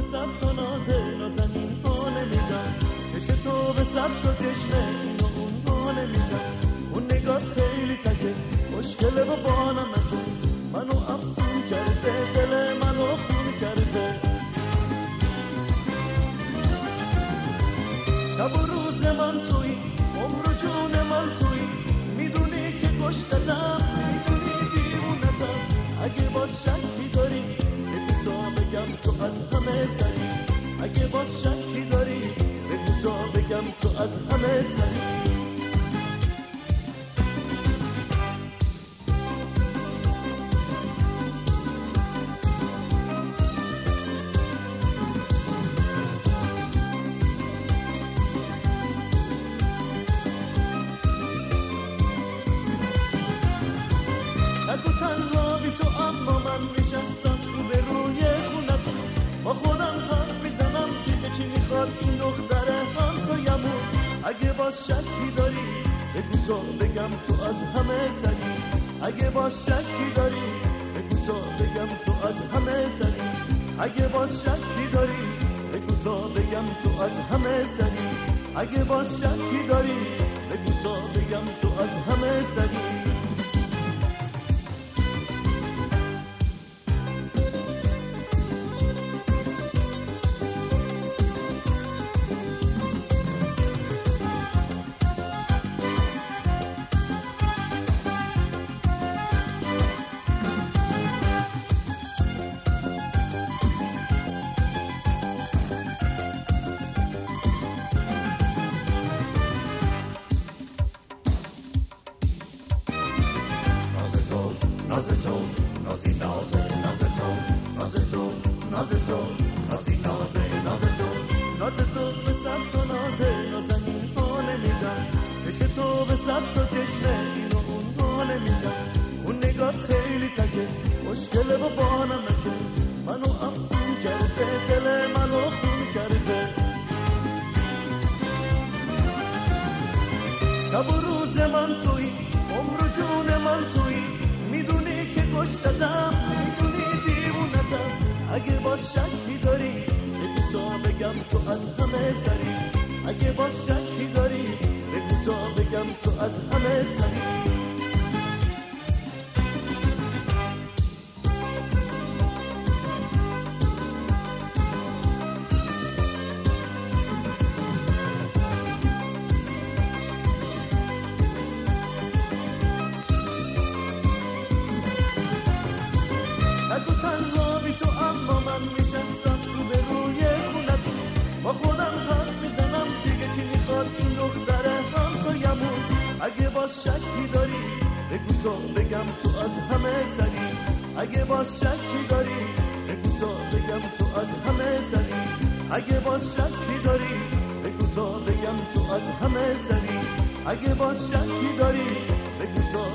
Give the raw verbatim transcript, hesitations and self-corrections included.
صد تا نازه نازنین ها نمیدم، چش تو به صد تا چشمه این و اون ها نمیدم. اون نگات خیلی تکه مشکله و بانمته، منو افسون کرده دل منو خون کرده. شب و روز من توی، عمر و جون من توی، میدونی که کشتتم، میدونی دیوونتم. اگه باز شکی داری بگو تا بگم تو از همه سری، اگه باز شکی داری بگو تا بگم تو از همه سری. نگو تنها بی تو اما من نشستم رو به روی خونت، با خودم حرف میزنم دیگه چی میخواد این دختر همسایمون. اگه باز شکی داری بگو تا بگم تو از همه سری، اگه باز شکی داری بگو تا بگم تو از همه سری، اگه باز شکی داری بگو تا بگم تو از همه سری، اگه باز شکی داری بگو تا بگم تو از همه سری. ناز تو نازی نازه ناز تو ناز تو ناز تو نازی نازه ناز تو ناز تو به صد تا نازه نازنین ها نمیدم، چش تو به صد تا چشمه این و اون ها نمیدم. اون نگات خیلی تکه مشکله و بانمته، منو افسون کرده دل منو خون کرده. شب و روز من توی، عمر و جون من توی، میدونی که کشتتم، میدونی دیوونتم. اگه باز شکی داری بگو تا بگم تو از همه سری، اگه باز شکی داری بگو تا بگم تو از همه سری. نگو تنها بی تو اما من نشستم رو به روی خونت، با خودم حرف میزنم دیگه چی میخواد این دختر همسایمون. اگه باز شکی داری بگو تا بگم تو از همه سری، اگه باز شکی داری بگو تا بگم تو از همه سری، اگه باز شکی داری بگو تا بگم تو از همه سری، اگه باز شکی داری بگو تا